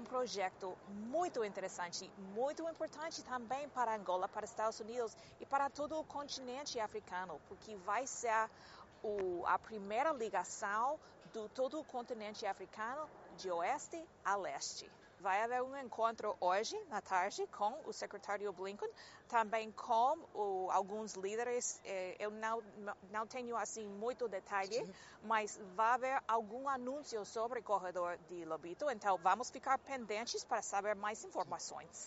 projeto muito interessante, muito importante também para Angola, para Estados Unidos e para todo o continente africano, porque vai ser a primeira ligação do todo o continente africano de oeste a leste. Vai haver um encontro hoje, na tarde, com o secretário Blinken, também com alguns líderes. Eu não tenho assim muito detalhe, mas vai haver algum anúncio sobre o corredor de Lobito, então vamos ficar pendentes para saber mais informações.